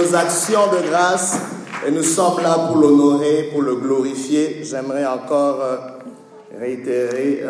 nos actions de grâce et nous sommes là pour l'honorer, pour le glorifier. J'aimerais encore réitérer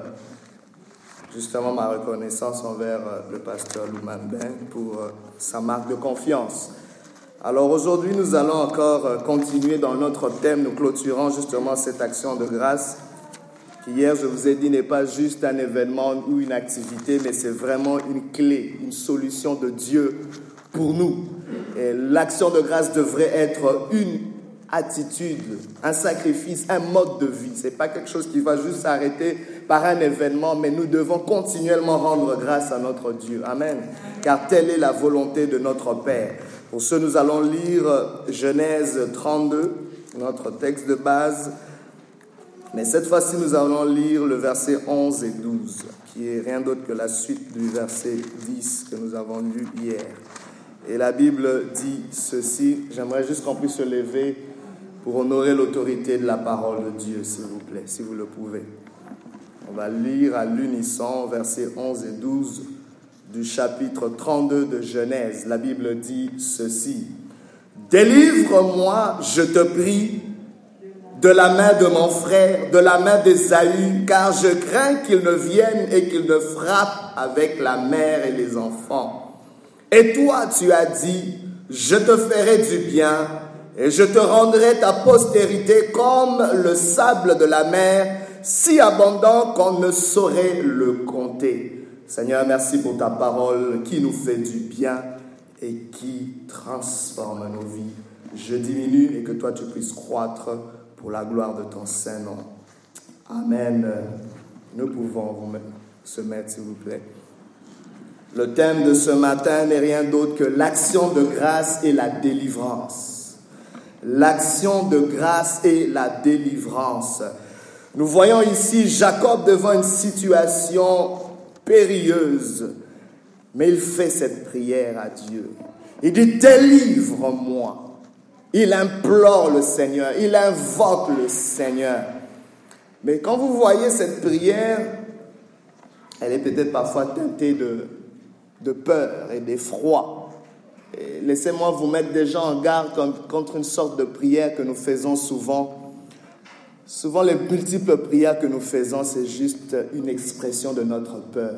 justement ma reconnaissance envers le pasteur Louman Ben pour sa marque de confiance. Alors aujourd'hui, nous allons encore continuer dans notre thème. Nous clôturons justement cette action de grâce qui, hier, je vous ai dit, n'est pas juste un événement ou une activité, mais c'est vraiment une clé, une solution de Dieu pour nous. Et l'action de grâce devrait être une attitude, un sacrifice, un mode de vie. Ce n'est pas quelque chose qui va juste s'arrêter par un événement, mais nous devons continuellement rendre grâce à notre Dieu. Amen. Car telle est la volonté de notre Père. Pour ce, nous allons lire Genèse 32, notre texte de base. Mais cette fois-ci, nous allons lire le verset 11 et 12, qui est rien d'autre que la suite du verset 10 que nous avons lu hier. Et la Bible dit ceci. J'aimerais juste qu'on puisse se lever pour honorer l'autorité de la parole de Dieu, s'il vous plaît, si vous le pouvez. On va lire à l'unisson versets 11 et 12 du chapitre 32 de Genèse. La Bible dit ceci. « Délivre-moi, je te prie, de la main de mon frère, de la main d'Ésaü, car je crains qu'il ne vienne et qu'il ne frappe avec la mère et les enfants. Et toi, tu as dit, je te ferai du bien et je te rendrai ta postérité comme le sable de la mer, si abondant qu'on ne saurait le compter. » Seigneur, merci pour ta parole qui nous fait du bien et qui transforme nos vies. Je diminue et que toi tu puisses croître pour la gloire de ton Saint-Nom. Amen. Nous pouvons se mettre, s'il vous plaît. Le thème de ce matin n'est rien d'autre que l'action de grâce et la délivrance. L'action de grâce et la délivrance. Nous voyons ici Jacob devant une situation périlleuse, mais il fait cette prière à Dieu. Il dit, délivre-moi. Il implore le Seigneur, il invoque le Seigneur. Mais quand vous voyez cette prière, elle est peut-être parfois teintée de peur et d'effroi. Et laissez-moi vous mettre déjà en garde contre une sorte de prière que nous faisons souvent. Souvent, les multiples prières que nous faisons, c'est juste une expression de notre peur,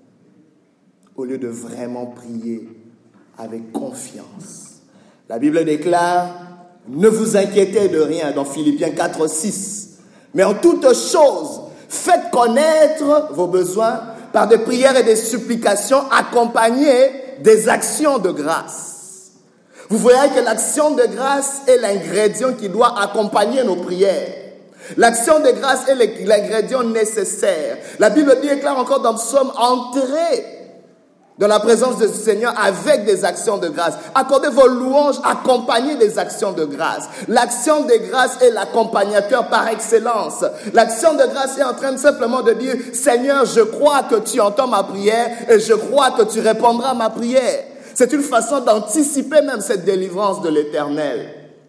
au lieu de vraiment prier avec confiance. La Bible déclare, ne vous inquiétez de rien, dans Philippiens 4, 6. Mais en toutes choses, faites connaître vos besoins par des prières et des supplications accompagnées des actions de grâce. Vous voyez que l'action de grâce est l'ingrédient qui doit accompagner nos prières. L'action de grâce est l'ingrédient nécessaire. La Bible déclare encore dans Psaume, entrez dans la présence du Seigneur avec des actions de grâce. Accordez vos louanges accompagnées des actions de grâce. L'action de grâce est l'accompagnateur par excellence. L'action de grâce est en train simplement de dire, Seigneur, je crois que tu entends ma prière et je crois que tu répondras à ma prière. C'est une façon d'anticiper même cette délivrance de l'Éternel.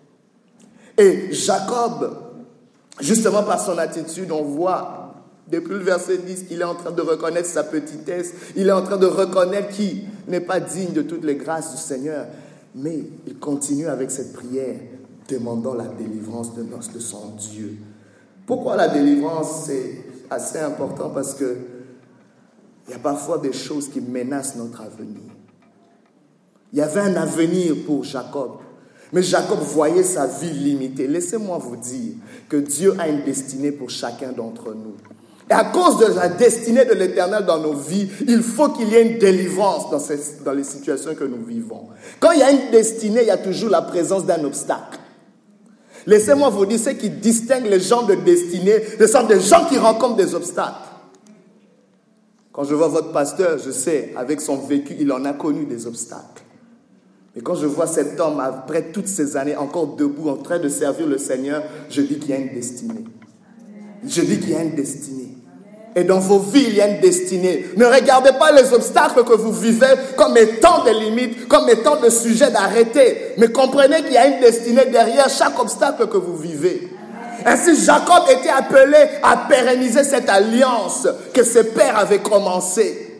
Et Jacob, justement par son attitude, on voit depuis le verset 10 qu'il est en train de reconnaître sa petitesse. Il est en train de reconnaître qu'il n'est pas digne de toutes les grâces du Seigneur. Mais il continue avec cette prière, demandant la délivrance de son Dieu. Pourquoi la délivrance? C'est assez important parce que il y a parfois des choses qui menacent notre avenir. Il y avait un avenir pour Jacob. Mais Jacob voyait sa vie limitée. Laissez-moi vous dire que Dieu a une destinée pour chacun d'entre nous. Et à cause de la destinée de l'Éternel dans nos vies, il faut qu'il y ait une délivrance dans les situations que nous vivons. Quand il y a une destinée, il y a toujours la présence d'un obstacle. Laissez-moi vous dire, ce qui distingue les gens de destinée, ce sont des gens qui rencontrent des obstacles. Quand je vois votre pasteur, je sais, avec son vécu, il en a connu des obstacles. Et quand je vois cet homme, après toutes ces années, encore debout, en train de servir le Seigneur, je dis qu'il y a une destinée. Je dis qu'il y a une destinée. Et dans vos vies, il y a une destinée. Ne regardez pas les obstacles que vous vivez comme étant des limites, comme étant des sujets d'arrêter. Mais comprenez qu'il y a une destinée derrière chaque obstacle que vous vivez. Ainsi, Jacob était appelé à pérenniser cette alliance que ses pères avaient commencée.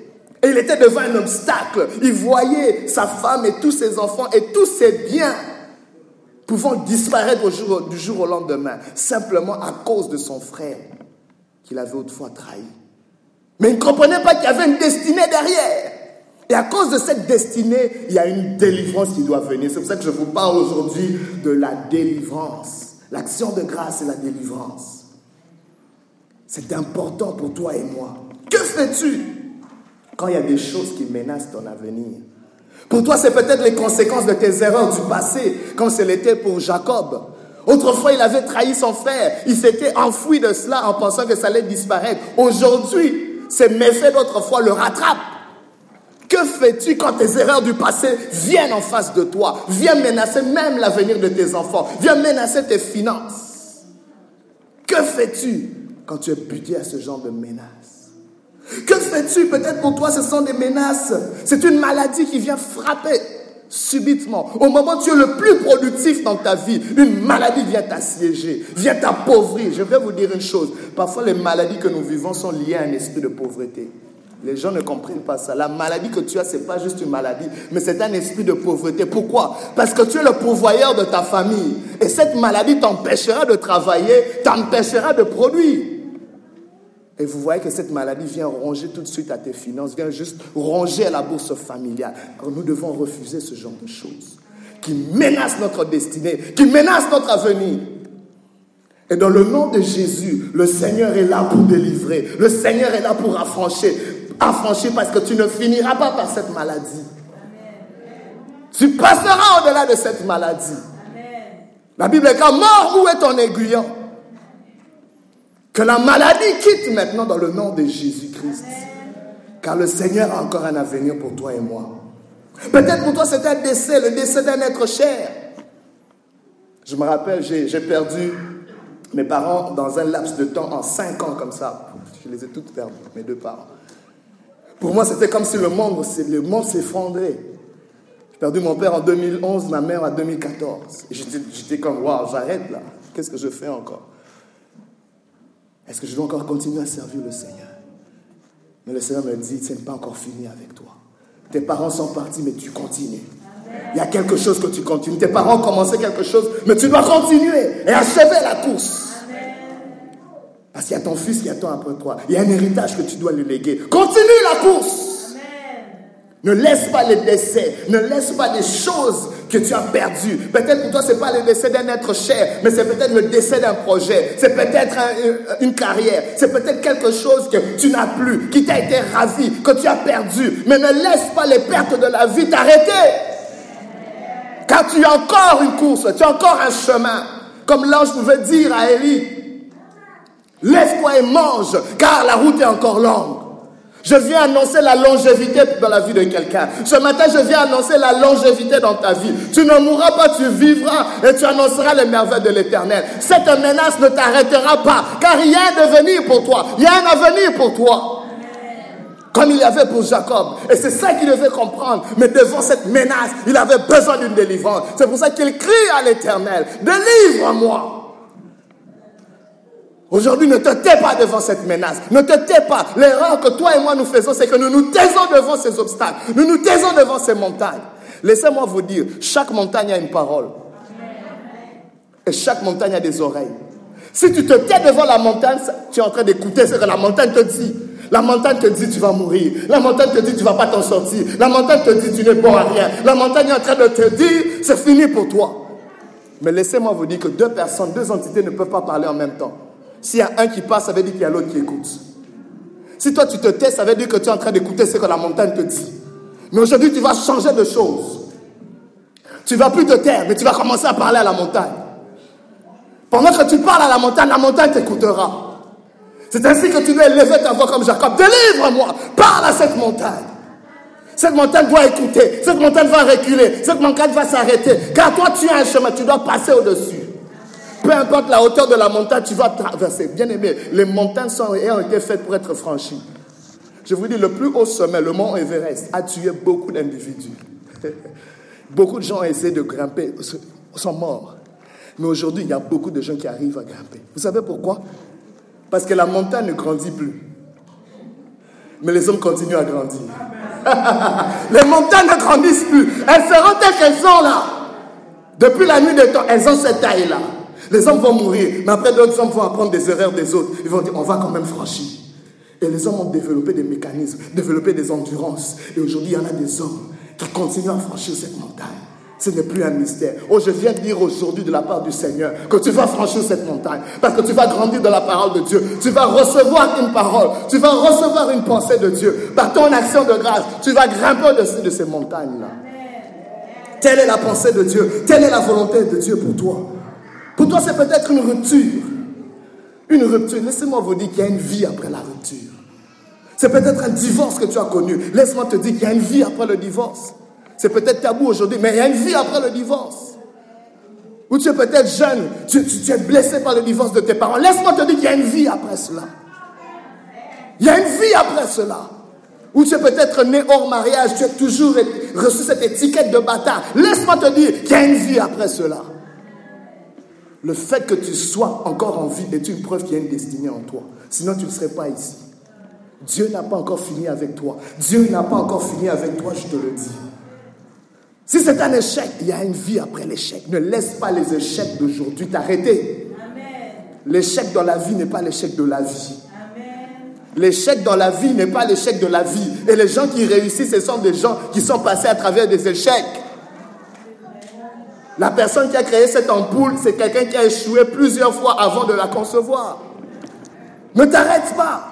Et il était devant un obstacle. Il voyait sa femme et tous ses enfants et tous ses biens pouvant disparaître du jour au lendemain, simplement à cause de son frère qu'il avait autrefois trahi. Mais il ne comprenait pas qu'il y avait une destinée derrière. Et à cause de cette destinée, il y a une délivrance qui doit venir. C'est pour ça que je vous parle aujourd'hui de la délivrance. L'action de grâce et la délivrance. C'est important pour toi et moi. Que fais-tu quand il y a des choses qui menacent ton avenir? Pour toi, c'est peut-être les conséquences de tes erreurs du passé, comme ce l'était pour Jacob. Autrefois, il avait trahi son frère. Il s'était enfoui de cela en pensant que ça allait disparaître. Aujourd'hui, ces méfaits d'autrefois le rattrapent. Que fais-tu quand tes erreurs du passé viennent en face de toi, viennent menacer même l'avenir de tes enfants, viennent menacer tes finances? Que fais-tu quand tu es buté à ce genre de menaces? Que fais-tu? Peut-être pour toi, ce sont des menaces. C'est une maladie qui vient frapper subitement. Au moment où tu es le plus productif dans ta vie, une maladie vient t'assiéger, vient t'appauvrir. Je vais vous dire une chose. Parfois, les maladies que nous vivons sont liées à un esprit de pauvreté. Les gens ne comprennent pas ça. La maladie que tu as, ce n'est pas juste une maladie, mais c'est un esprit de pauvreté. Pourquoi? Parce que tu es le pourvoyeur de ta famille. Et cette maladie t'empêchera de travailler, t'empêchera de produire. Et vous voyez que cette maladie vient ronger tout de suite à tes finances, vient juste ronger à la bourse familiale. Alors nous devons refuser ce genre de choses qui menacent notre destinée, qui menacent notre avenir. Et dans le nom de Jésus, le Seigneur est là pour délivrer. Le Seigneur est là pour affranchir parce que tu ne finiras pas par cette maladie. Tu passeras au-delà de cette maladie. La Bible est claire, mort, où est ton aiguillon? Que la maladie quitte maintenant dans le nom de Jésus-Christ. Car le Seigneur a encore un avenir pour toi et moi. Peut-être pour toi c'est un décès, le décès d'un être cher. Je me rappelle, j'ai perdu mes parents dans un laps de temps en 5 ans comme ça. Je les ai toutes perdues, mes 2 parents. Pour moi c'était comme si le monde s'effondrait. J'ai perdu mon père en 2011, ma mère en 2014. Et j'étais comme, waouh, j'arrête là. Qu'est-ce que je fais encore? Est-ce que je dois encore continuer à servir le Seigneur? Mais le Seigneur me dit, ce n'est pas encore fini avec toi. Tes parents sont partis, mais tu continues. Il y a quelque chose que tu continues. Tes parents ont commencé quelque chose, mais tu dois continuer et achever la course. Parce qu'il y a ton fils qui attend après toi. Il y a un héritage que tu dois lui léguer. Continue la course. Ne laisse pas les décès, ne laisse pas des choses que tu as perdues. Peut-être pour toi, ce n'est pas le décès d'un être cher, mais c'est peut-être le décès d'un projet. C'est peut-être une carrière. C'est peut-être quelque chose que tu n'as plus, qui t'a été ravi, que tu as perdu. Mais ne laisse pas les pertes de la vie t'arrêter. Car tu as encore une course, tu as encore un chemin. Comme l'ange pouvait dire à Élie, lève-toi et mange, car la route est encore longue. Je viens annoncer la longévité dans la vie de quelqu'un. Ce matin, je viens annoncer la longévité dans ta vie. Tu ne mourras pas, tu vivras et tu annonceras les merveilles de l'Éternel. Cette menace ne t'arrêtera pas, car il y a un devenir pour toi. Il y a un avenir pour toi. Comme il y avait pour Jacob. Et c'est ça qu'il devait comprendre. Mais devant cette menace, il avait besoin d'une délivrance. C'est pour ça qu'il crie à l'Éternel, délivre-moi. Aujourd'hui, ne te tais pas devant cette menace. Ne te tais pas. L'erreur que toi et moi nous faisons, c'est que nous nous taisons devant ces obstacles. Nous nous taisons devant ces montagnes. Laissez-moi vous dire, chaque montagne a une parole. Et chaque montagne a des oreilles. Si tu te tais devant la montagne, tu es en train d'écouter ce que la montagne te dit. La montagne te dit tu vas mourir. La montagne te dit tu ne vas pas t'en sortir. La montagne te dit tu n'es bon à rien. La montagne est en train de te dire c'est fini pour toi. Mais laissez-moi vous dire que 2 personnes, 2 entités ne peuvent pas parler en même temps. S'il y a un qui passe, ça veut dire qu'il y a l'autre qui écoute. Si toi tu te tais, ça veut dire que tu es en train d'écouter ce que la montagne te dit. Mais aujourd'hui, tu vas changer de choses. Tu ne vas plus te taire, mais tu vas commencer à parler à la montagne. Pendant que tu parles à la montagne t'écoutera. C'est ainsi que tu dois élever ta voix comme Jacob. Délivre-moi, parle à cette montagne. Cette montagne doit écouter. Cette montagne va reculer. Cette montagne va s'arrêter. Car toi, tu as un chemin, tu dois passer au-dessus. Peu importe la hauteur de la montagne, tu vas traverser. Bien aimé, les montagnes ont été faites pour être franchies. Je vous dis, le plus haut sommet, le mont Everest, a tué beaucoup d'individus. Beaucoup de gens ont essayé de grimper, sont morts. Mais aujourd'hui, il y a beaucoup de gens qui arrivent à grimper. Vous savez pourquoi? Parce que la montagne ne grandit plus. Mais les hommes continuent à grandir. Les montagnes ne grandissent plus. Elles seront telles qu'elles sont là. Depuis la nuit des temps, elles ont cette taille-là. Les hommes vont mourir, mais après d'autres hommes vont apprendre des erreurs des autres. Ils vont dire, on va quand même franchir. Et les hommes ont développé des mécanismes, développé des endurances. Et aujourd'hui, il y en a des hommes qui continuent à franchir cette montagne. Ce n'est plus un mystère. Oh, je viens de dire aujourd'hui de la part du Seigneur que tu vas franchir cette montagne. Parce que tu vas grandir dans la parole de Dieu. Tu vas recevoir une parole. Tu vas recevoir une pensée de Dieu. Par ton action de grâce, tu vas grimper au-dessus de ces montagnes-là. Telle est la pensée de Dieu. Telle est la volonté de Dieu pour toi. Pour toi, c'est peut-être une rupture. Une rupture. Laissez-moi vous dire qu'il y a une vie après la rupture. C'est peut-être un divorce que tu as connu. Laisse-moi te dire qu'il y a une vie après le divorce. C'est peut-être tabou aujourd'hui, mais il y a une vie après le divorce. Ou tu es peut-être jeune, tu es blessé par le divorce de tes parents. Laisse-moi te dire qu'il y a une vie après cela. Il y a une vie après cela. Ou tu es peut-être né hors mariage, tu as toujours reçu cette étiquette de bâtard. Laisse-moi te dire qu'il y a une vie après cela. Le fait que tu sois encore en vie est une preuve qu'il y a une destinée en toi. Sinon, tu ne serais pas ici. Dieu n'a pas encore fini avec toi. Dieu n'a pas encore fini avec toi, je te le dis. Si c'est un échec, il y a une vie après l'échec. Ne laisse pas les échecs d'aujourd'hui t'arrêter. Amen. L'échec dans la vie n'est pas l'échec de la vie. Amen. L'échec dans la vie n'est pas l'échec de la vie. Et les gens qui réussissent, ce sont des gens qui sont passés à travers des échecs. La personne qui a créé cette ampoule, c'est quelqu'un qui a échoué plusieurs fois avant de la concevoir. Ne t'arrête pas.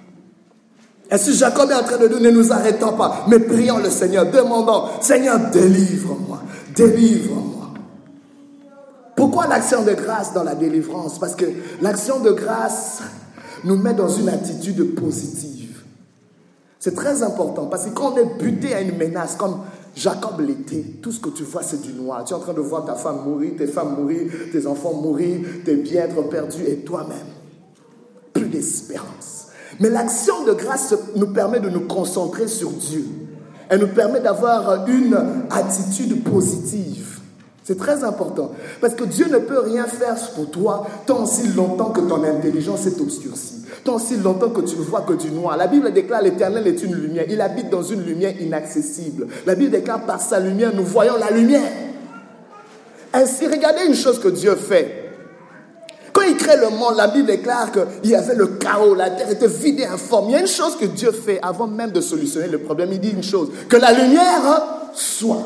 Et si Jacob est en train de dire, ne nous arrêtons pas, mais prions le Seigneur, demandons, Seigneur, délivre-moi, délivre-moi. Pourquoi l'action de grâce dans la délivrance? Parce que l'action de grâce nous met dans une attitude positive. C'est très important, parce que quand on est buté à une menace, comme Jacob l'était, tout ce que tu vois, c'est du noir. Tu es en train de voir ta femme mourir, tes femmes mourir, tes enfants mourir, tes biens être perdus, et toi-même, plus d'espérance. Mais l'action de grâce nous permet de nous concentrer sur Dieu. Elle nous permet d'avoir une attitude positive. C'est très important. Parce que Dieu ne peut rien faire pour toi tant si longtemps que ton intelligence est obscurcie. Tant si longtemps que tu ne vois que du noir. La Bible déclare l'Éternel est une lumière. Il habite dans une lumière inaccessible. La Bible déclare par sa lumière, nous voyons la lumière. Ainsi, regardez une chose que Dieu fait. Quand il crée le monde, la Bible déclare qu'il y avait le chaos, la terre était vide et informe. Il y a une chose que Dieu fait avant même de solutionner le problème. Il dit une chose, que la lumière soit.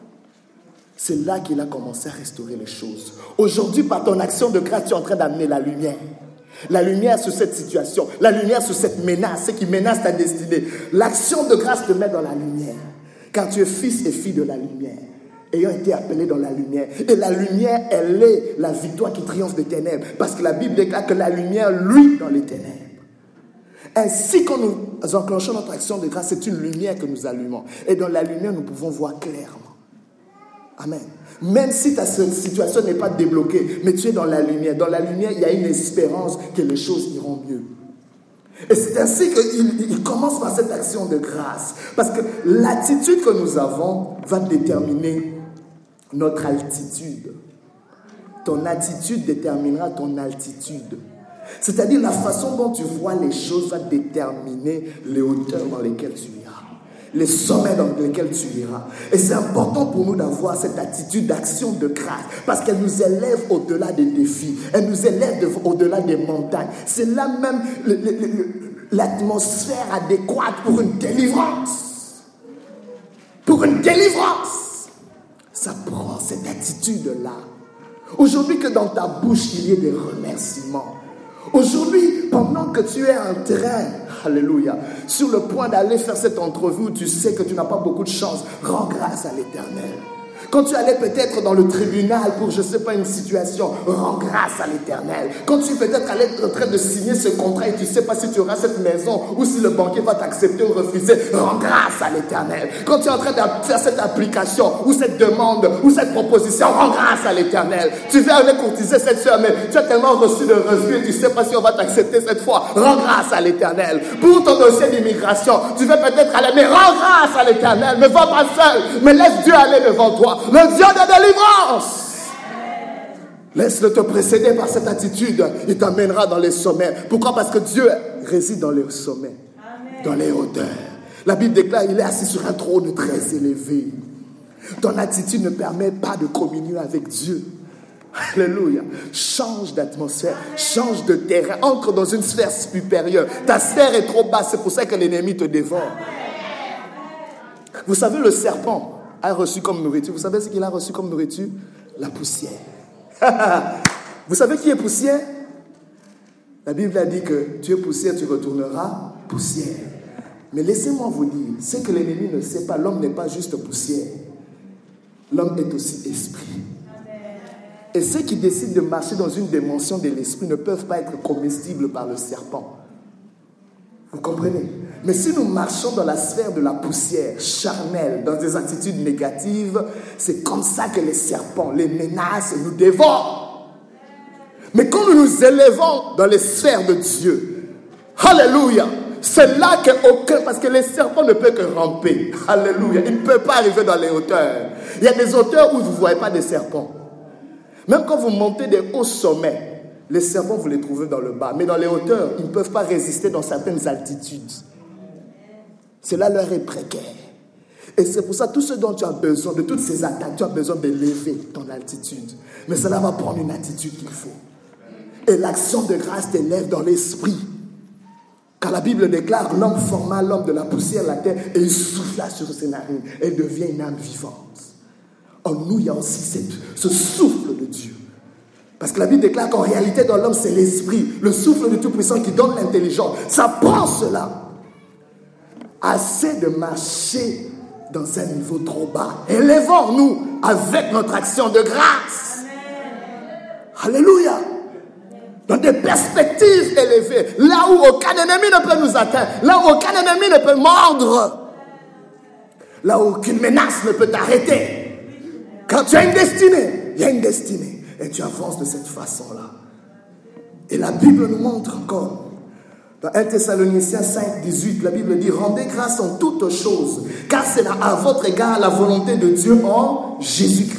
C'est là qu'il a commencé à restaurer les choses. Aujourd'hui, par ton action de grâce, tu es en train d'amener la lumière. La lumière sur cette situation, la lumière sur cette menace, ce qui menace ta destinée. L'action de grâce te met dans la lumière. Car tu es fils et fille de la lumière. Ayant été appelés dans la lumière. Et la lumière, elle est la victoire qui triomphe des ténèbres. Parce que la Bible déclare que la lumière luit dans les ténèbres. Ainsi, quand nous enclenchons notre action de grâce, c'est une lumière que nous allumons. Et dans la lumière, nous pouvons voir clairement. Amen. Même si ta situation n'est pas débloquée, mais tu es dans la lumière. Dans la lumière, il y a une espérance que les choses iront mieux. Et c'est ainsi qu'il commence par cette action de grâce. Parce que l'attitude que nous avons va déterminer notre altitude. Ton attitude déterminera ton altitude. C'est-à-dire la façon dont tu vois les choses va déterminer les hauteurs dans lesquelles tu iras, les sommets dans lesquels tu iras. Et c'est important pour nous d'avoir cette attitude d'action de grâce parce qu'elle nous élève au-delà des défis, elle nous élève au-delà des montagnes. C'est là même l'atmosphère adéquate pour une délivrance. Pour une délivrance. Ça prend cette attitude-là. Aujourd'hui, que dans ta bouche, il y ait des remerciements. Aujourd'hui, pendant que tu es en train, alléluia, sur le point d'aller faire cette entrevue où tu sais que tu n'as pas beaucoup de chance, rends grâce à l'Éternel. Quand tu allais peut-être dans le tribunal pour, je ne sais pas, une situation, rends grâce à l'Éternel. Quand tu peut-être allais en train de signer ce contrat et tu ne sais pas si tu auras cette maison ou si le banquier va t'accepter ou refuser, rends grâce à l'Éternel. Quand tu es en train de faire cette application ou cette demande ou cette proposition, rends grâce à l'Éternel. Tu viens aller courtiser cette soeur, mais tu as tellement reçu de refus et tu ne sais pas si on va t'accepter cette fois. Rends grâce à l'Éternel. Pour ton dossier d'immigration, tu veux peut-être aller, mais rends grâce à l'Éternel. Ne va pas seul, mais laisse Dieu aller devant toi. Le Dieu de délivrance. Laisse-le te précéder par cette attitude. Il t'amènera dans les sommets. Pourquoi? Parce que Dieu réside dans les sommets, dans les hauteurs. La Bible déclare, il est assis sur un trône très élevé. Ton attitude ne permet pas de communier avec Dieu. Alléluia. Change d'atmosphère, change de terrain, entre dans une sphère supérieure. Ta sphère est trop basse, c'est pour ça que l'ennemi te dévore. Vous savez, le serpent a reçu comme nourriture. Vous savez ce qu'il a reçu comme nourriture? La poussière. Vous savez qui est poussière? La Bible a dit que tu es poussière, tu retourneras poussière. Mais laissez-moi vous dire, ce que l'ennemi ne sait pas, l'homme n'est pas juste poussière. L'homme est aussi esprit. Et ceux qui décident de marcher dans une dimension de l'esprit ne peuvent pas être comestibles par le serpent. Vous comprenez? Mais si nous marchons dans la sphère de la poussière charnelle, dans des attitudes négatives, c'est comme ça que les serpents, les menaces nous dévorent. Mais quand nous nous élevons dans les sphères de Dieu, alléluia, c'est là parce que les serpents ne peuvent que ramper. Alléluia, ils ne peuvent pas arriver dans les hauteurs. Il y a des hauteurs où vous ne voyez pas de serpents. Même quand vous montez des hauts sommets, les serpents, vous les trouvez dans le bas. Mais dans les hauteurs, ils ne peuvent pas résister dans certaines altitudes. Cela leur est précaire. Et c'est pour ça, tout ce dont tu as besoin, de toutes ces attaques, tu as besoin d'élever ton altitude. Mais cela va prendre une attitude qu'il faut. Et l'action de grâce t'élève dans l'esprit. Car la Bible déclare, l'homme forma l'homme de la poussière de la terre et il souffla sur ses narines et il devient une âme vivante. En nous, il y a aussi ce souffle de Dieu. Parce que la Bible déclare qu'en réalité, dans l'homme, c'est l'esprit, le souffle du Tout-Puissant qui donne l'intelligence. Ça prend cela. Assez de marcher dans un niveau trop bas. Élevons-nous avec notre action de grâce. Amen. Alléluia. Dans des perspectives élevées. Là où aucun ennemi ne peut nous atteindre. Là où aucun ennemi ne peut mordre. Là où aucune menace ne peut t'arrêter. Quand tu as une destinée, il y a une destinée. Et tu avances de cette façon-là. Et la Bible nous montre encore. Dans 1 Thessaloniciens 5, 18, la Bible dit « Rendez grâce en toutes choses, car c'est là à votre égard la volonté de Dieu en Jésus-Christ. »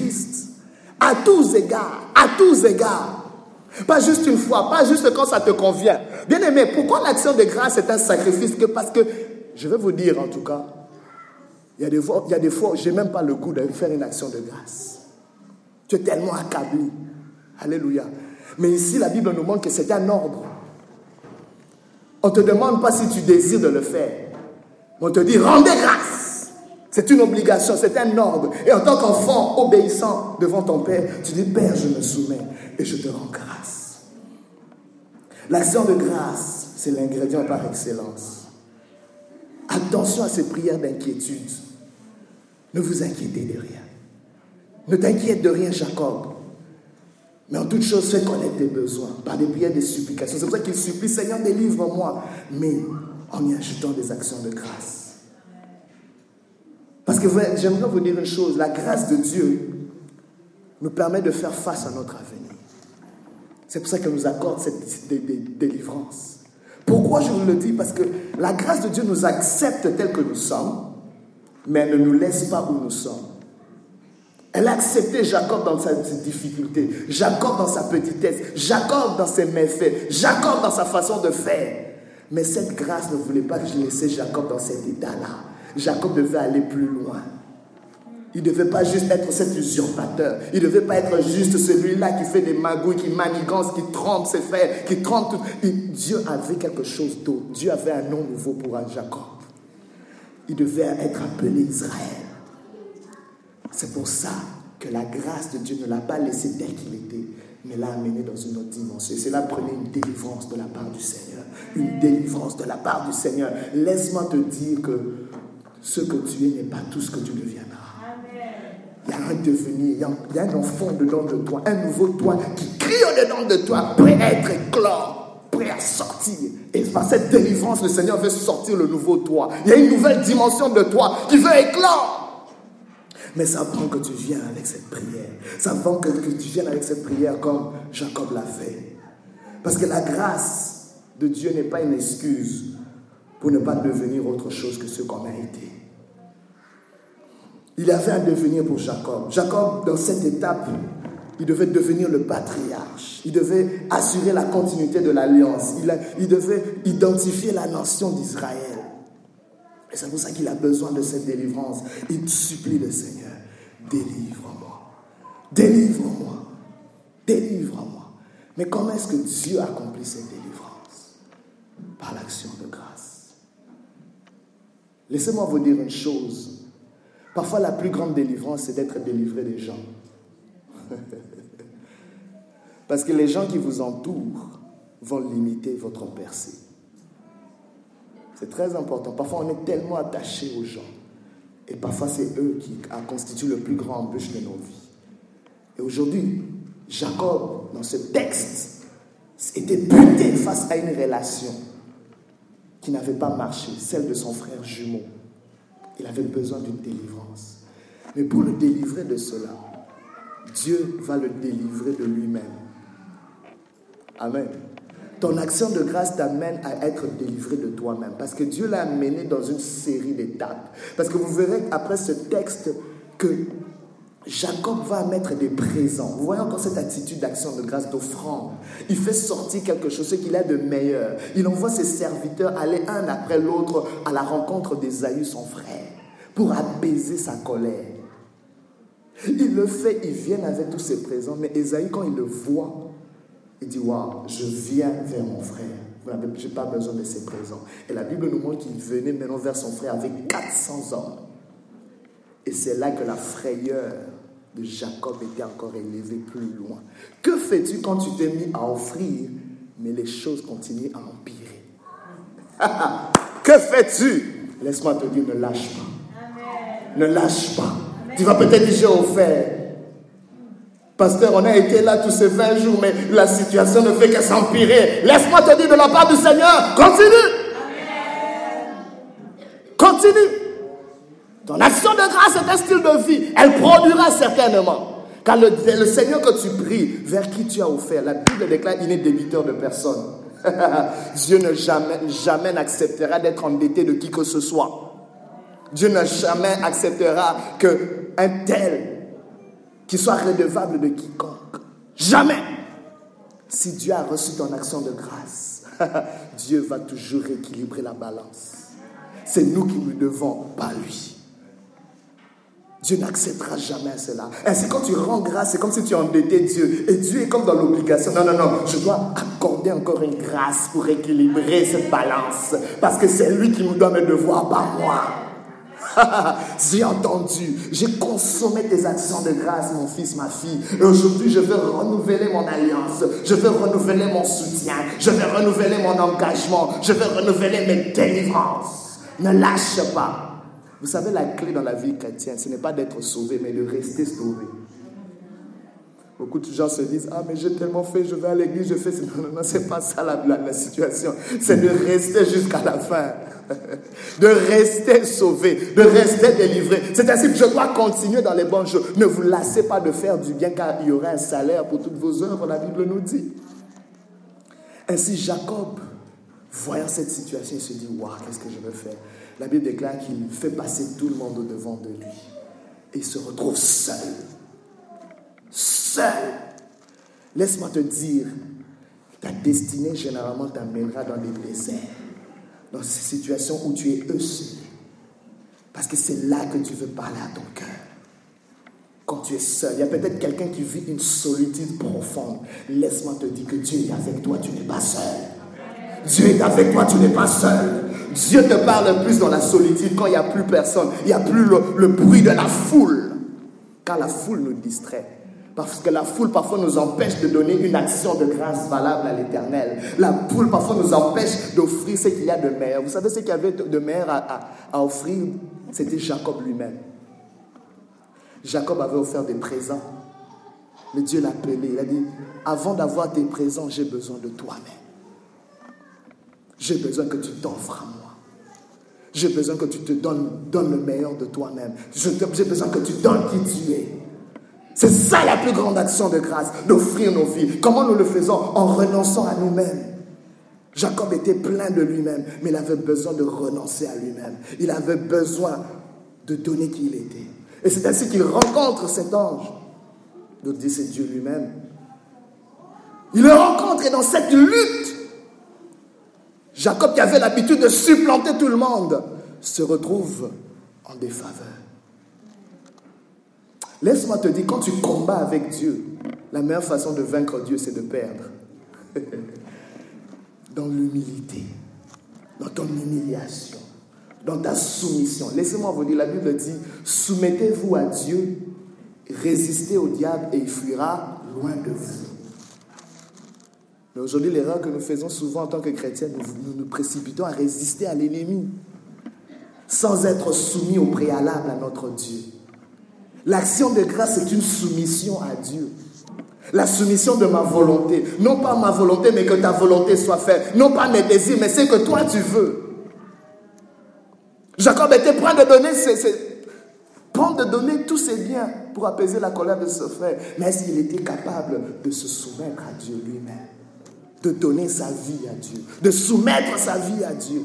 À tous égards, à tous égards. Pas juste une fois, pas juste quand ça te convient. Bien aimé, pourquoi l'action de grâce est un sacrifice? Parce que, je vais vous dire en tout cas, il y a des fois où je n'ai même pas le goût de faire une action de grâce. Tu es tellement accablé. Alléluia. Mais ici, la Bible nous montre que c'est un ordre. On ne te demande pas si tu désires de le faire. On te dit, rendez grâce. C'est une obligation, c'est un ordre. Et en tant qu'enfant obéissant devant ton Père, tu dis, Père, je me soumets et je te rends grâce. L'action de grâce, c'est l'ingrédient par excellence. Attention à ces prières d'inquiétude. Ne vous inquiétez de rien. Ne t'inquiète de rien, Jacob. Mais en toute chose, fais connaître tes besoins par des prières, des supplications. C'est pour ça qu'il supplie, Seigneur, délivre-moi. Mais en y ajoutant des actions de grâce. Parce que j'aimerais vous dire une chose. La grâce de Dieu nous permet de faire face à notre avenir. C'est pour ça qu'elle nous accorde cette délivrance. Pourquoi je vous le dis? Parce que la grâce de Dieu nous accepte tels que nous sommes, mais elle ne nous laisse pas où nous sommes. Elle a accepté Jacob dans sa difficulté, Jacob dans sa petitesse, Jacob dans ses méfaits, Jacob dans sa façon de faire. Mais cette grâce ne voulait pas que je laissais Jacob dans cet état-là. Jacob devait aller plus loin. Il ne devait pas juste être cet usurpateur. Il ne devait pas être juste celui-là qui fait des magouilles, qui manigance, qui trompe ses frères, qui trompe tout. Et Dieu avait quelque chose d'autre. Dieu avait un nom nouveau pour Jacob. Il devait être appelé Israël. C'est pour ça que la grâce de Dieu ne l'a pas laissé tel qu'il était, mais l'a amené dans une autre dimension. Et cela prenait une délivrance de la part du Seigneur. Une délivrance de la part du Seigneur. Laisse-moi te dire que ce que tu es n'est pas tout ce que tu deviendras. Il y a un devenir, il y a un enfant dedans de toi, un nouveau toi qui crie au-dedans de toi, prêt à être éclore, prêt à sortir. Et par cette délivrance, le Seigneur veut sortir le nouveau toi. Il y a une nouvelle dimension de toi qui veut éclore. Mais ça prend que tu viennes avec cette prière. Ça prend que tu viennes avec cette prière comme Jacob l'a fait. Parce que la grâce de Dieu n'est pas une excuse pour ne pas devenir autre chose que ce qu'on a été. Il y avait un devenir pour Jacob. Jacob, dans cette étape, il devait devenir le patriarche. Il devait assurer la continuité de l'alliance. Il devait identifier la nation d'Israël. Et c'est pour ça qu'il a besoin de cette délivrance. Il supplie le Seigneur, délivre-moi, délivre-moi, délivre-moi. Mais comment est-ce que Dieu accomplit cette délivrance? Par l'action de grâce. Laissez-moi vous dire une chose. Parfois, la plus grande délivrance, c'est d'être délivré des gens. Parce que les gens qui vous entourent vont limiter votre percée. C'est très important. Parfois, on est tellement attaché aux gens. Et parfois, c'est eux qui constituent le plus grand embûche de nos vies. Et aujourd'hui, Jacob, dans ce texte, était buté face à une relation qui n'avait pas marché, celle de son frère jumeau. Il avait besoin d'une délivrance. Mais pour le délivrer de cela, Dieu va le délivrer de lui-même. Amen. Ton action de grâce t'amène à être délivré de toi-même. Parce que Dieu l'a amené dans une série d'étapes. Parce que vous verrez après ce texte que Jacob va mettre des présents. Vous voyez encore cette attitude d'action de grâce, d'offrande. Il fait sortir quelque chose, ce qu'il a de meilleur. Il envoie ses serviteurs aller un après l'autre à la rencontre d'Ésaü, son frère, pour apaiser sa colère. Il le fait, ils viennent avec tous ces présents. Mais Ésaü, quand il le voit, il dit, waouh, je viens vers mon frère. Je n'ai pas besoin de ces présents. Et la Bible nous montre qu'il venait maintenant vers son frère avec 400 hommes. Et c'est là que la frayeur de Jacob était encore élevée plus loin. Que fais-tu quand tu t'es mis à offrir, mais les choses continuent à empirer? Que fais-tu? Laisse-moi te dire, ne lâche pas. Amen. Ne lâche pas. Amen. Tu vas peut-être dire, j'ai offert. Pasteur, on a été là tous ces 20 jours, mais la situation ne fait que s'empirer. Laisse-moi te dire de la part du Seigneur, continue. Amen. Continue. Ton action de grâce est un style de vie. Elle produira certainement. Car le Seigneur que tu pries, vers qui tu as offert, la Bible déclare qu'il n'est débiteur de personne. Dieu ne jamais n'acceptera d'être endetté de qui que ce soit. Dieu ne jamais acceptera qu'un tel qui soit redevable de quiconque. Jamais. Si Dieu a reçu ton action de grâce, Dieu va toujours équilibrer la balance. C'est nous qui lui devons, pas lui. Dieu n'acceptera jamais cela. Ainsi, quand tu rends grâce, c'est comme si tu endettais Dieu. Et Dieu est comme dans l'obligation. Non, je dois accorder encore une grâce pour équilibrer cette balance. Parce que c'est lui qui nous donne le devoir, pas moi. J'ai entendu, j'ai consommé tes actions de grâce, mon fils, ma fille. Et aujourd'hui, je veux renouveler mon alliance. Je veux renouveler mon soutien. Je veux renouveler mon engagement. Je veux renouveler mes délivrances. Ne lâche pas. Vous savez, la clé dans la vie chrétienne, ce n'est pas d'être sauvé, mais de rester sauvé. Beaucoup de gens se disent, ah, mais j'ai tellement fait, je vais à l'église, je fais... Non, c'est pas ça la situation. C'est de rester jusqu'à la fin. De rester sauvé, de rester délivré. C'est ainsi que je dois continuer dans les bonnes choses. Ne vous lassez pas de faire du bien, car il y aura un salaire pour toutes vos œuvres, la Bible nous dit. Ainsi, Jacob, voyant cette situation, il se dit, waouh, qu'est-ce que je veux faire? La Bible déclare qu'il fait passer tout le monde au-devant de lui. Et il se retrouve seul. Seul. Laisse-moi te dire, ta destinée généralement t'amènera dans des déserts. Dans ces situations où tu es seul. Parce que c'est là que tu veux parler à ton cœur. Quand tu es seul, il y a peut-être quelqu'un qui vit une solitude profonde. Laisse-moi te dire que Dieu est avec toi, tu n'es pas seul. Dieu est avec toi, tu n'es pas seul. Dieu te parle plus dans la solitude quand il n'y a plus personne. Il n'y a plus le bruit de la foule. Car la foule nous distrait. Parce que la foule parfois nous empêche de donner une action de grâce valable à l'Éternel. La foule parfois nous empêche d'offrir ce qu'il y a de meilleur. Vous savez ce qu'il y avait de meilleur à offrir? C'était Jacob lui-même. Jacob avait offert des présents. Mais Dieu l'a appelé. Il a dit, avant d'avoir tes présents, j'ai besoin de toi-même. J'ai besoin que tu t'offres à moi. J'ai besoin que tu te donnes le meilleur de toi-même. J'ai besoin que tu donnes qui tu es. C'est ça la plus grande action de grâce, d'offrir nos vies. Comment nous le faisons? En renonçant à nous-mêmes. Jacob était plein de lui-même, mais il avait besoin de renoncer à lui-même. Il avait besoin de donner qui il était. Et c'est ainsi qu'il rencontre cet ange. D'autres disent c'est Dieu lui-même. Il le rencontre et dans cette lutte, Jacob qui avait l'habitude de supplanter tout le monde se retrouve en défaveur. Laisse-moi te dire, quand tu combats avec Dieu, la meilleure façon de vaincre Dieu, c'est de perdre. Dans l'humilité, dans ton humiliation, dans ta soumission. Laissez-moi vous dire, la Bible dit, soumettez-vous à Dieu, résistez au diable et il fuira loin de vous. Mais aujourd'hui, l'erreur que nous faisons souvent en tant que chrétiens, nous nous précipitons à résister à l'ennemi, sans être soumis au préalable à notre Dieu. L'action de grâce est une soumission à Dieu. La soumission de ma volonté. Non pas ma volonté, mais que ta volonté soit faite. Non pas mes désirs, mais c'est que toi tu veux. Jacob était prêt de donner tous ses biens pour apaiser la colère de ce frère. Mais est-ce qu'il était capable de se soumettre à Dieu lui-même? De donner sa vie à Dieu. De soumettre sa vie à Dieu.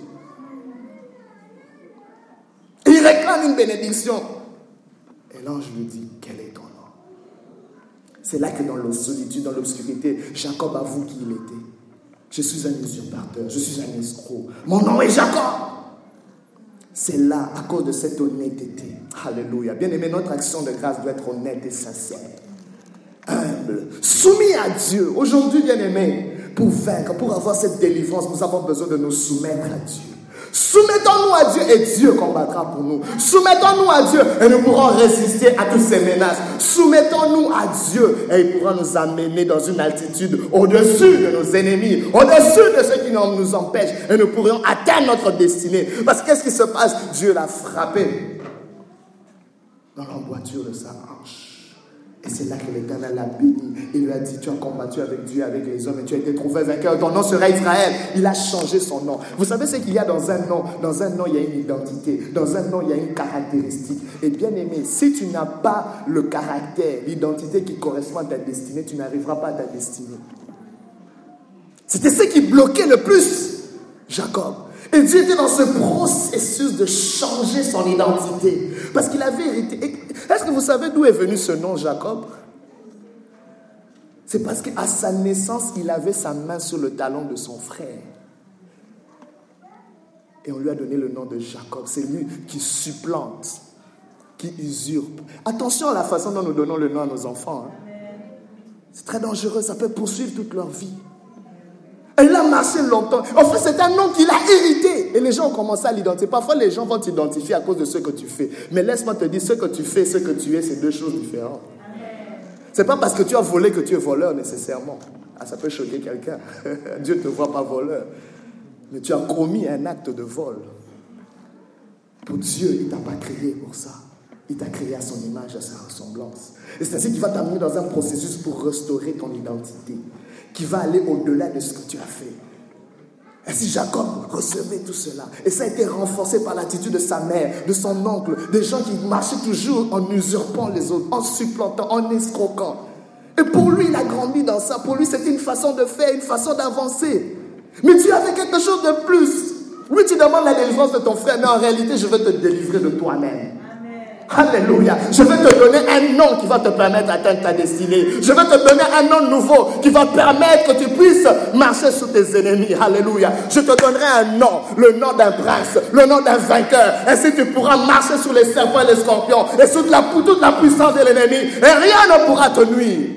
Il réclame une bénédiction. Et l'ange lui dit, quel est ton nom? C'est là que dans la solitude, dans l'obscurité, Jacob avoue qui il était. Je suis un usurpateur, je suis un escroc. Mon nom est Jacob. C'est là, à cause de cette honnêteté. Alléluia. Bien aimé, notre action de grâce doit être honnête et sincère. Humble, soumis à Dieu. Aujourd'hui, bien aimé, pour vaincre, pour avoir cette délivrance, nous avons besoin de nous soumettre à Dieu. Soumettons-nous à Dieu et Dieu combattra pour nous. Soumettons-nous à Dieu et nous pourrons résister à toutes ces menaces. Soumettons-nous à Dieu et il pourra nous amener dans une altitude au-dessus de nos ennemis, au-dessus de ceux qui nous empêchent et nous pourrions atteindre notre destinée. Parce que qu'est-ce qui se passe? Dieu l'a frappé dans l'emboîture de sa hanche. Et c'est là que l'Éternel l'a béni. Il lui a dit, tu as combattu avec Dieu, avec les hommes, et tu as été trouvé vainqueur. Ton nom sera Israël. Il a changé son nom. Vous savez ce qu'il y a dans un nom? Dans un nom, il y a une identité. Dans un nom, il y a une caractéristique. Et bien aimé, si tu n'as pas le caractère, l'identité qui correspond à ta destinée, tu n'arriveras pas à ta destinée. C'était ce qui bloquait le plus Jacob. Et Dieu était dans ce processus de changer son identité. Parce qu'il avait hérité. Est-ce que vous savez d'où est venu ce nom Jacob? C'est parce qu'à sa naissance, il avait sa main sur le talon de son frère. Et on lui a donné le nom de Jacob. C'est lui qui supplante, qui usurpe. Attention à la façon dont nous donnons le nom à nos enfants. C'est très dangereux, ça peut poursuivre toute leur vie. Elle a marché longtemps. En fait, c'est un nom qu'il a hérité. Et les gens ont commencé à l'identifier. Parfois, les gens vont t'identifier à cause de ce que tu fais. Mais laisse-moi te dire, ce que tu fais, ce que tu es, c'est deux choses différentes. Ce n'est pas parce que tu as volé que tu es voleur nécessairement. Ah, ça peut choquer quelqu'un. Dieu ne te voit pas voleur. Mais tu as commis un acte de vol. Pour Dieu, il ne t'a pas créé pour ça. Il t'a créé à son image, à sa ressemblance. Et c'est ainsi qu'il va t'amener dans un processus pour restaurer ton identité, qui va aller au-delà de ce que tu as fait. Ainsi Jacob recevait tout cela. Et ça a été renforcé par l'attitude de sa mère, de son oncle, des gens qui marchaient toujours en usurpant les autres, en supplantant, en escroquant. Et pour lui, il a grandi dans ça. Pour lui, c'était une façon de faire, une façon d'avancer. Mais Dieu avait quelque chose de plus. Oui, tu demandes la délivrance de ton frère, mais en réalité, je veux te délivrer de toi-même. Alléluia. Je vais te donner un nom qui va te permettre d'atteindre ta destinée. Je vais te donner un nom nouveau qui va permettre que tu puisses marcher sous tes ennemis. Alléluia. Je te donnerai un nom, le nom d'un prince, le nom d'un vainqueur. Ainsi tu pourras marcher sous les serpents et les scorpions et sous toute la puissance de l'ennemi. Et rien ne pourra te nuire.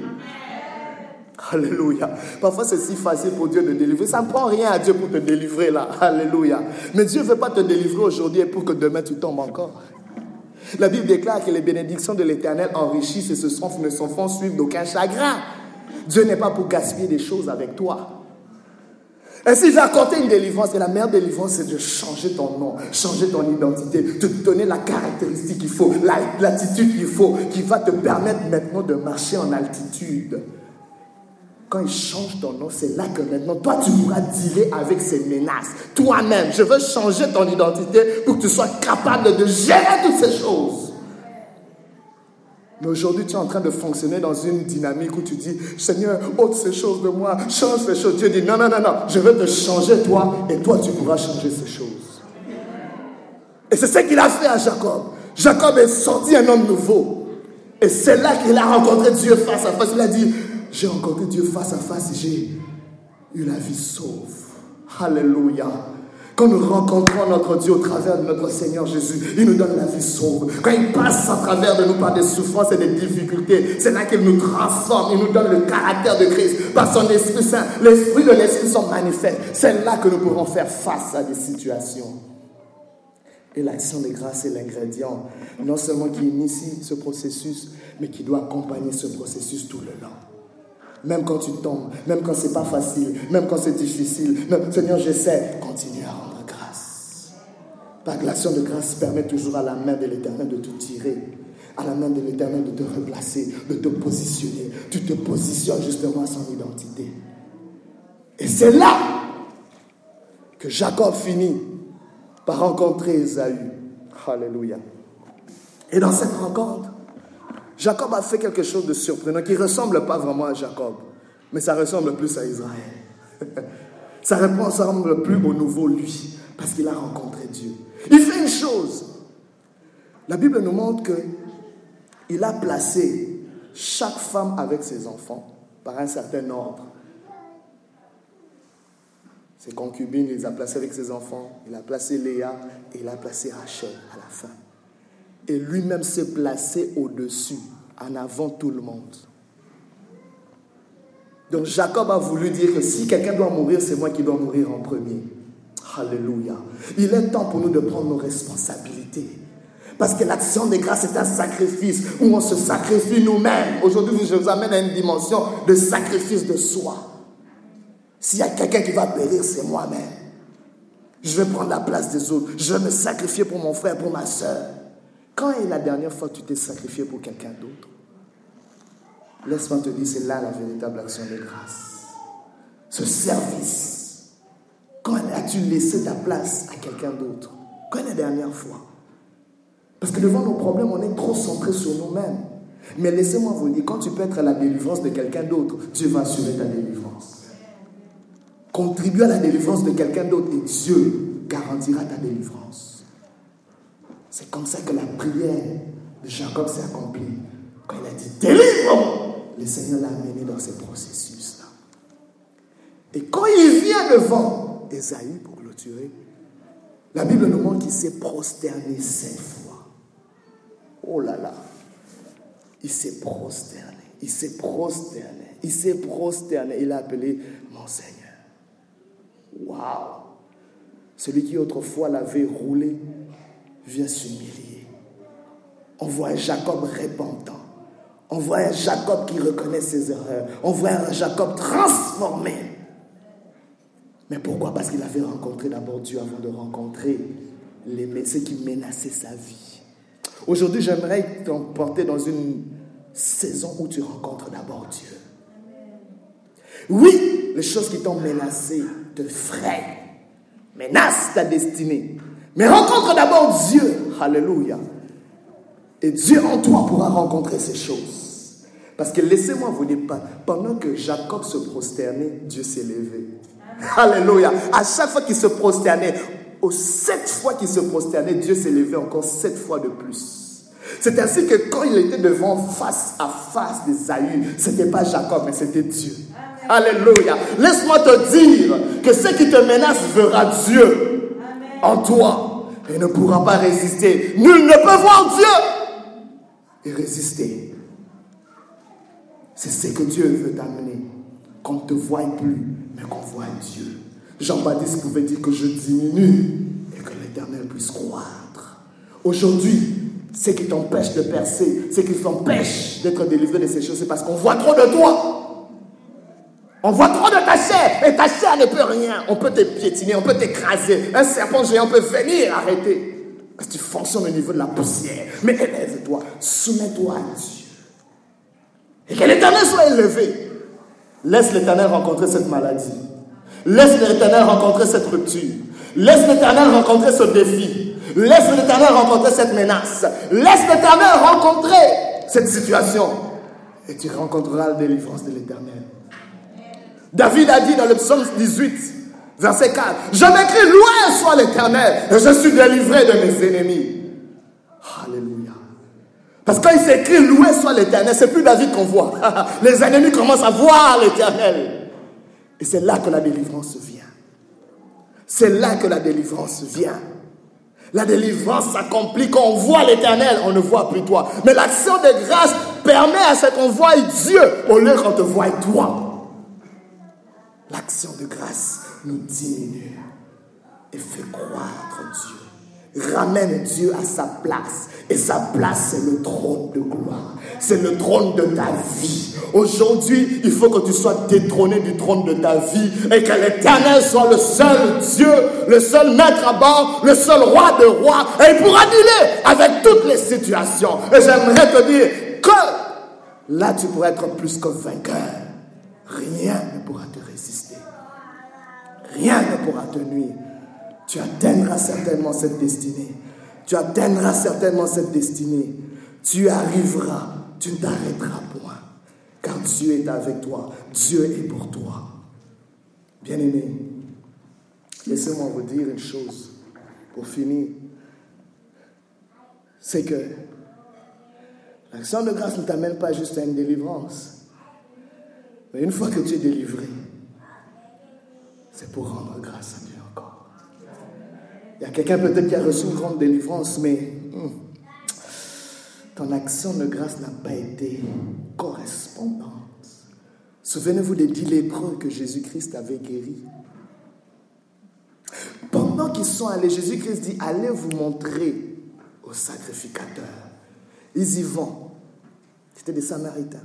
Alléluia. Parfois c'est si facile pour Dieu de délivrer. Ça ne prend rien à Dieu pour te délivrer là. Alléluia. Mais Dieu ne veut pas te délivrer aujourd'hui et pour que demain tu tombes encore. La Bible déclare que les bénédictions de l'Éternel enrichissent et ne s'en font suivre d'aucun chagrin. Dieu n'est pas pour gaspiller des choses avec toi. Et s'il va accorder une délivrance, et la meilleure délivrance, c'est de changer ton nom, changer ton identité, de te donner la caractéristique qu'il faut, l'attitude qu'il faut, qui va te permettre maintenant de marcher en altitude. Quand il change ton nom, c'est là que maintenant, toi, tu pourras dealer avec ces menaces. Toi-même, je veux changer ton identité pour que tu sois capable de gérer toutes ces choses. Mais aujourd'hui, tu es en train de fonctionner dans une dynamique où tu dis, Seigneur, ôte ces choses de moi, change ces choses. Dieu dit, non, je veux te changer toi, et toi, tu pourras changer ces choses. Et c'est ce qu'il a fait à Jacob. Jacob est sorti un homme nouveau. Et c'est là qu'il a rencontré Dieu face à face. Il a dit, j'ai rencontré Dieu face à face et j'ai eu la vie sauve. Alléluia. Quand nous rencontrons notre Dieu au travers de notre Seigneur Jésus, il nous donne la vie sauve. Quand il passe à travers de nous par des souffrances et des difficultés, c'est là qu'il nous transforme, il nous donne le caractère de Christ. Par son Esprit Saint, l'Esprit de l'Esprit sont manifestes. C'est là que nous pourrons faire face à des situations. Et l'action de grâce est l'ingrédient, non seulement qui initie ce processus, mais qui doit accompagner ce processus tout le long. Même quand tu tombes, même quand c'est pas facile, même quand c'est difficile, Seigneur, j'essaie, continue à rendre grâce. Parce que l'action de grâce permet toujours à la main de l'Éternel de te tirer, à la main de l'Éternel de te replacer, de te positionner. Tu te positionnes justement à son identité. Et c'est là que Jacob finit par rencontrer Ésaü. Alléluia. Et dans cette rencontre, Jacob a fait quelque chose de surprenant qui ne ressemble pas vraiment à Jacob, mais ça ressemble plus à Israël. Ça ne ressemble plus au nouveau lui, parce qu'il a rencontré Dieu. Il fait une chose. La Bible nous montre qu'il a placé chaque femme avec ses enfants par un certain ordre. Ses concubines, il les a placées avec ses enfants. Il a placé Léa et il a placé Rachel à la fin. Et lui-même s'est placé au-dessus, en avant tout le monde. Donc Jacob a voulu dire que si quelqu'un doit mourir, c'est moi qui dois mourir en premier. Alléluia. Il est temps pour nous de prendre nos responsabilités. Parce que l'action de grâce est un sacrifice où on se sacrifie nous-mêmes. Aujourd'hui, je vous amène à une dimension de sacrifice de soi. S'il y a quelqu'un qui va périr, c'est moi-même. Je vais prendre la place des autres. Je vais me sacrifier pour mon frère, pour ma soeur. Quand est la dernière fois que tu t'es sacrifié pour quelqu'un d'autre? Laisse-moi te dire, c'est là la véritable action de grâce. Ce service. Quand as-tu laissé ta place à quelqu'un d'autre? Quand est la dernière fois? Parce que devant nos problèmes, on est trop centré sur nous-mêmes. Mais laissez-moi vous dire, quand tu peux être à la délivrance de quelqu'un d'autre, Dieu va assurer ta délivrance. Contribue à la délivrance de quelqu'un d'autre et Dieu garantira ta délivrance. C'est comme ça que la prière de Jacob s'est accomplie. Quand il a dit « Délivre-moi », le Seigneur l'a amené dans ce processus-là. Et quand il vient devant Ésaü pour clôturer, la Bible nous montre qu'il s'est prosterné 7 fois. Oh là là. Il s'est prosterné. Il s'est prosterné. Il s'est prosterné. Il a appelé mon Seigneur. Waouh! Celui qui autrefois l'avait roulé vient s'humilier. On voit un Jacob repentant. On voit un Jacob qui reconnaît ses erreurs. On voit un Jacob transformé. Mais pourquoi? Parce qu'il avait rencontré d'abord Dieu avant de rencontrer ceux qui menaçaient sa vie. Aujourd'hui, j'aimerais t'emporter dans une saison où tu rencontres d'abord Dieu. Oui, les choses qui t'ont menacé te freinent, menacent ta destinée. Mais rencontre d'abord Dieu. Alléluia. Et Dieu en toi pourra rencontrer ces choses. Parce que laissez-moi vous dire, pendant que Jacob se prosternait, Dieu s'est levé. Alléluia. À chaque fois qu'il se prosternait, aux 7 fois qu'il se prosternait, Dieu s'est levé encore 7 fois de plus. C'est ainsi que quand il était devant face à face d'Ésaü, ce n'était pas Jacob, mais c'était Dieu. Alléluia. Laisse-moi te dire que ce qui te menace verra Dieu en toi et ne pourra pas résister. Nul ne peut voir Dieu et résister. C'est ce que Dieu veut t'amener. Qu'on ne te voie plus, mais qu'on voie Dieu. Jean-Baptiste pouvait dire que je diminue et que l'Éternel puisse croître. Aujourd'hui, ce qui t'empêche de percer, ce qui t'empêche d'être délivré de ces choses, c'est parce qu'on voit trop de toi. On voit trop de ta chair, et ta chair ne peut rien. On peut te piétiner, on peut t'écraser. Un serpent géant peut venir arrêter. Parce que tu fonctionnes au niveau de la poussière. Mais élève-toi, soumets-toi à Dieu. Et que l'Éternel soit élevé. Laisse l'Éternel rencontrer cette maladie. Laisse l'Éternel rencontrer cette rupture. Laisse l'Éternel rencontrer ce défi. Laisse l'Éternel rencontrer cette menace. Laisse l'Éternel rencontrer cette situation. Et tu rencontreras la délivrance de l'Éternel. David a dit dans le psaume 18, verset 4, « Je m'écris, loué soit l'Éternel, et je suis délivré de mes ennemis. » Alléluia. Parce que quand il s'écrit, « Loué soit l'Éternel », c'est plus David qu'on voit. Les ennemis commencent à voir l'Éternel. Et c'est là que la délivrance vient. C'est là que la délivrance vient. La délivrance s'accomplit quand on voit l'Éternel, on ne voit plus toi. Mais l'action de grâce permet à ce qu'on voie Dieu au lieu qu'on te voie toi. L'action de grâce nous diminue et fait croître Dieu. Ramène Dieu à sa place. Et sa place, c'est le trône de gloire. C'est le trône de ta vie. Aujourd'hui, il faut que tu sois détrôné du trône de ta vie et que l'Éternel soit le seul Dieu, le seul maître à bord, le seul roi de rois. Et il pourra dealer avec toutes les situations. Et j'aimerais te dire que là, tu pourras être plus que vainqueur. Rien ne pourra te résister. Rien ne pourra te nuire. Tu atteindras certainement cette destinée. Tu atteindras certainement cette destinée. Tu arriveras. Tu ne t'arrêteras point. Car Dieu est avec toi. Dieu est pour toi. Bien-aimés, laissez-moi vous dire une chose pour finir. C'est que l'action de grâce ne t'amène pas juste à une délivrance. Mais une fois que tu es délivré, c'est pour rendre grâce à Dieu encore. Il y a quelqu'un peut-être qui a reçu une grande délivrance, mais ton action de grâce n'a pas été correspondante. Souvenez-vous des 10 lépreux que Jésus-Christ avait guéris. Pendant qu'ils sont allés, Jésus-Christ dit, allez vous montrer au sacrificateur. Ils y vont. C'était des Samaritains.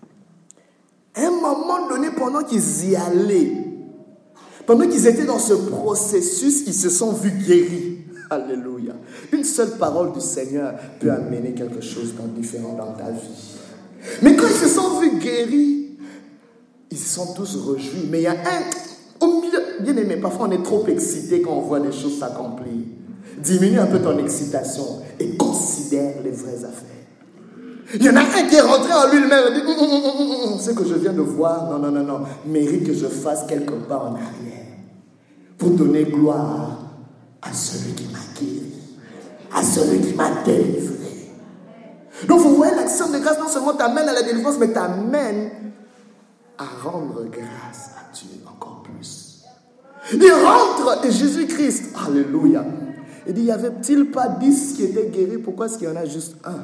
À un moment donné, pendant qu'ils y allaient, pendant qu'ils étaient dans ce processus, ils se sont vus guéris. Alléluia. Une seule parole du Seigneur peut amener quelque chose de différent dans ta vie. Mais quand ils se sont vus guéris, ils se sont tous réjouis. Mais il y a un, au milieu, bien aimé, parfois on est trop excité quand on voit les choses s'accomplir. Diminue un peu ton excitation et considère les vraies affaires. Il y en a un qui est rentré en lui-même et dit, ce que je viens de voir, non, mérite que je fasse quelque part en arrière pour donner gloire à celui qui m'a guéri, à celui qui m'a délivré. Donc vous voyez, l'action de grâce non seulement t'amène à la délivrance, mais t'amène à rendre grâce à Dieu encore plus. Il rentre et Jésus-Christ, alléluia, il dit, y avait-il pas 10 qui étaient guéris, pourquoi est-ce qu'il y en a juste un?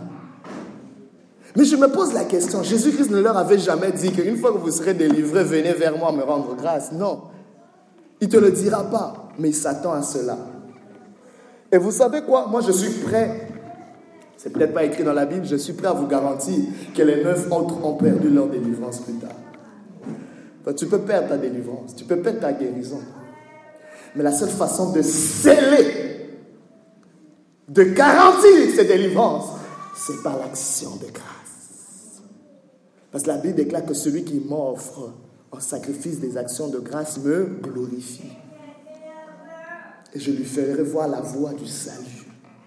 Mais je me pose la question, Jésus-Christ ne leur avait jamais dit qu'une fois que vous serez délivrés, venez vers moi me rendre grâce. Non, il ne te le dira pas, mais il s'attend à cela. Et vous savez quoi? Moi, je suis prêt, c'est peut-être pas écrit dans la Bible, je suis prêt à vous garantir que les 9 autres ont perdu leur délivrance plus tard. Enfin, tu peux perdre ta délivrance, tu peux perdre ta guérison. Mais la seule façon de sceller, de garantir cette délivrance, c'est par l'action de grâce. Parce que la Bible déclare que celui qui m'offre en sacrifice des actions de grâce me glorifie. Et je lui ferai voir la voie du salut.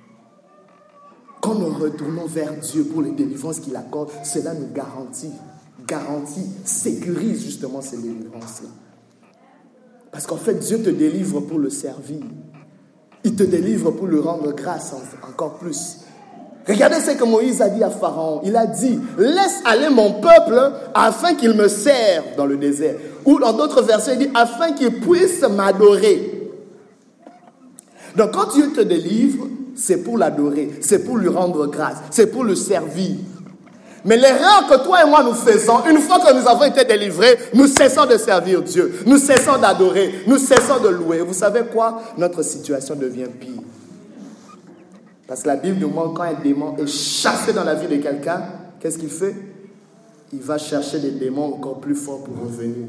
Quand nous retournons vers Dieu pour les délivrances qu'il accorde, cela nous garantit, sécurise justement ces délivrances-là. Parce qu'en fait, Dieu te délivre pour le servir. Il te délivre pour lui rendre grâce encore plus. Regardez ce que Moïse a dit à Pharaon. Il a dit, laisse aller mon peuple afin qu'il me serve dans le désert. Ou dans d'autres versets, il dit, afin qu'il puisse m'adorer. Donc quand Dieu te délivre, c'est pour l'adorer, c'est pour lui rendre grâce, c'est pour le servir. Mais l'erreur que toi et moi nous faisons, une fois que nous avons été délivrés, nous cessons de servir Dieu, nous cessons d'adorer, nous cessons de louer. Vous savez quoi? Notre situation devient pire. Parce que la Bible nous montre quand un démon est chassé dans la vie de quelqu'un, qu'est-ce qu'il fait? Il va chercher des démons encore plus forts pour revenir.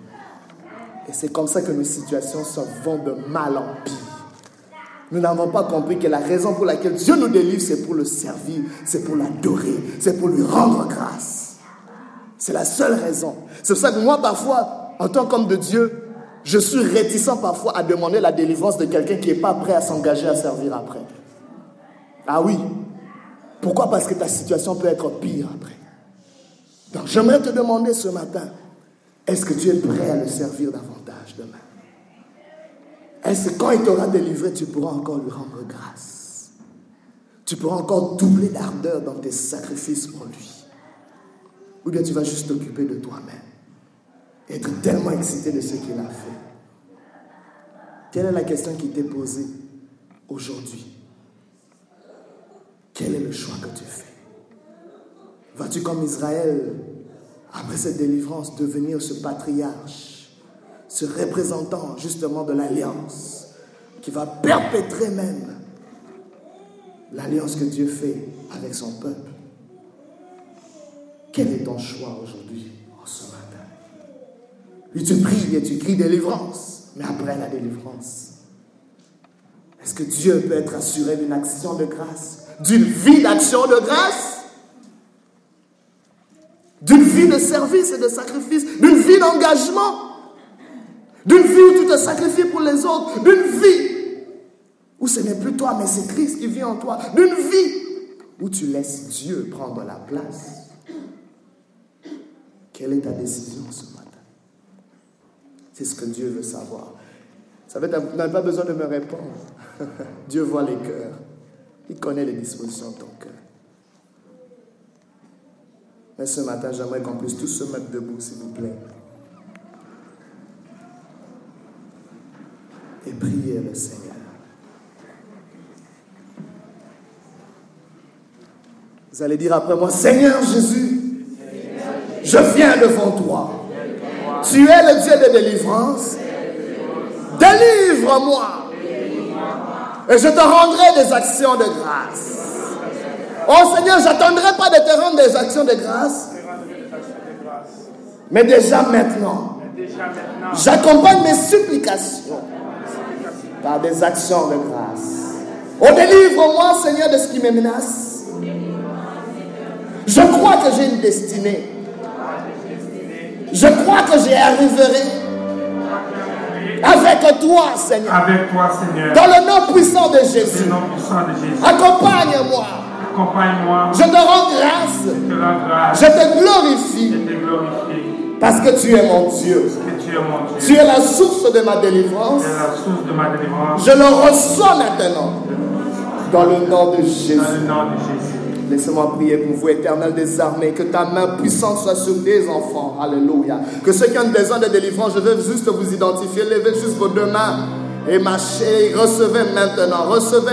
Et c'est comme ça que nos situations vont de mal en pire. Nous n'avons pas compris que la raison pour laquelle Dieu nous délivre, c'est pour le servir, c'est pour l'adorer, c'est pour lui rendre grâce. C'est la seule raison. C'est pour ça que moi, parfois, en tant qu'homme de Dieu, je suis réticent parfois à demander la délivrance de quelqu'un qui n'est pas prêt à s'engager à servir après. Ah oui. Pourquoi? Parce que ta situation peut être pire après. Donc, j'aimerais te demander ce matin, est-ce que tu es prêt à le servir davantage demain? Est-ce que quand il t'aura délivré, tu pourras encore lui rendre grâce? Tu pourras encore doubler d'ardeur dans tes sacrifices pour lui? Ou bien tu vas juste t'occuper de toi-même et être tellement excité de ce qu'il a fait? Quelle est la question qui t'est posée aujourd'hui? Quel est le choix que tu fais? Vas-tu comme Israël, après cette délivrance, devenir ce patriarche, ce représentant justement de l'alliance, qui va perpétrer même l'alliance que Dieu fait avec son peuple? Quel est ton choix aujourd'hui, en ce matin? Puis tu pries et tu cries délivrance, mais après la délivrance, est-ce que Dieu peut être assuré d'une action de grâce, d'une vie d'action de grâce, d'une vie de service et de sacrifice, d'une vie d'engagement, d'une vie où tu te sacrifies pour les autres, d'une vie où ce n'est plus toi mais c'est Christ qui vit en toi, d'une vie où tu laisses Dieu prendre la place? Quelle est ta décision ce matin? C'est ce que Dieu veut savoir. Vous savez, tu n'as pas besoin de me répondre. Dieu voit les cœurs. Il connaît les dispositions de ton cœur. Mais ce matin, j'aimerais qu'on puisse tous se mettre debout, s'il vous plaît. Et prier le Seigneur. Vous allez dire après moi, Seigneur Jésus, je viens devant toi. Tu es le Dieu de délivrance. Délivre-moi. Et je te rendrai des actions de grâce. Oh Seigneur, je n'attendrai pas de te rendre des actions de grâce. Mais déjà maintenant, j'accompagne mes supplications par des actions de grâce. Oh, délivre-moi, Seigneur, de ce qui me menace. Je crois que j'ai une destinée. Je crois que j'y arriverai. Avec toi, Seigneur. Avec toi, Seigneur. Dans le nom puissant de Jésus. Accompagne-moi. Accompagne-moi. Je te rends grâce. Je te rends grâce. Je te glorifie. Je te glorifie. Parce que tu es mon Dieu. Parce que tu es mon Dieu. Tu es la source de ma délivrance. Tu es la source de ma délivrance. Je le reçois maintenant. Dans le nom de Jésus. Dans le nom de Jésus. Laissez-moi prier pour vous, Éternel des armées, que ta main puissante soit sur tes enfants. Alléluia. Que ceux qui ont besoin de délivrance, je veux juste vous identifier. Levez juste vos deux mains. Et marchez, recevez maintenant,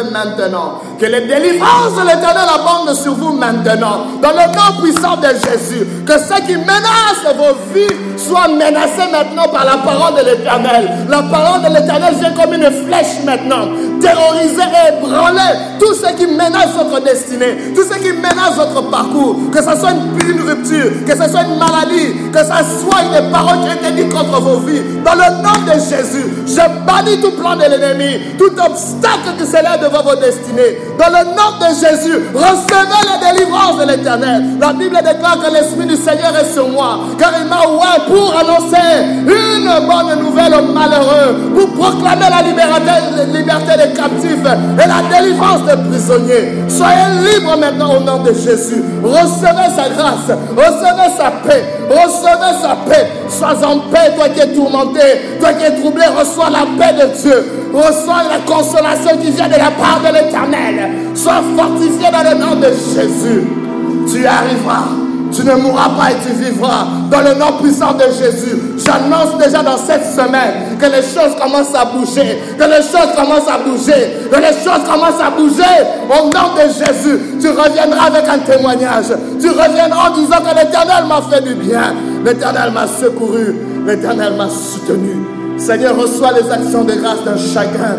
que les délivrances de l'Éternel abondent sur vous maintenant, dans le nom puissant de Jésus, que ceux qui menacent vos vies soient menacés maintenant par la parole de l'Éternel. La parole de l'Éternel vient comme une flèche maintenant, terroriser et ébranler tous ceux qui menacent votre destinée, tous ceux qui menacent votre parcours, que ce soit une rupture, que ce soit une maladie, que ce soit une parole qui a été dite contre vos vies, dans le nom de Jésus, je bannis tout plan de l'ennemi, tout obstacle qui s'élève devant vos destinées. Dans le nom de Jésus, recevez la délivrance de l'Éternel. La Bible déclare que l'Esprit du Seigneur est sur moi, car il m'a oint pour annoncer une bonne nouvelle aux malheureux, pour proclamer la liberté des captifs et la délivrance des prisonniers. Soyez libres maintenant au nom de Jésus. Recevez sa grâce, recevez sa paix, recevez sa paix. Sois en paix, toi qui es tourmenté, toi qui es troublé, reçois la paix de Dieu. Reçois la consolation qui vient de la part de l'Éternel. Sois fortifié dans le nom de Jésus. Tu arriveras. Tu ne mourras pas et tu vivras. Dans le nom puissant de Jésus. J'annonce déjà dans cette semaine que les choses commencent à bouger. Que les choses commencent à bouger. Que les choses commencent à bouger. Au nom de Jésus. Tu reviendras avec un témoignage. Tu reviendras en disant que l'Éternel m'a fait du bien. L'Éternel m'a secouru. L'Éternel m'a soutenu. Seigneur, reçois les actions de grâce d'un chacun.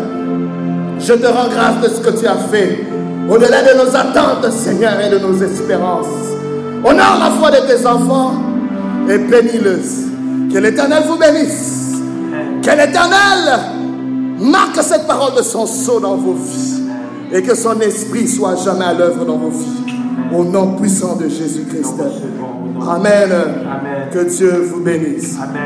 Je te rends grâce de ce que tu as fait. Au-delà de nos attentes, Seigneur, et de nos espérances. Honore la foi de tes enfants et bénis-les. Que l'Éternel vous bénisse. Que l'Éternel marque cette parole de son sceau dans vos vies. Et que son esprit soit jamais à l'œuvre dans vos vies. Au nom puissant de Jésus-Christ. Amen. Que Dieu vous bénisse. Amen.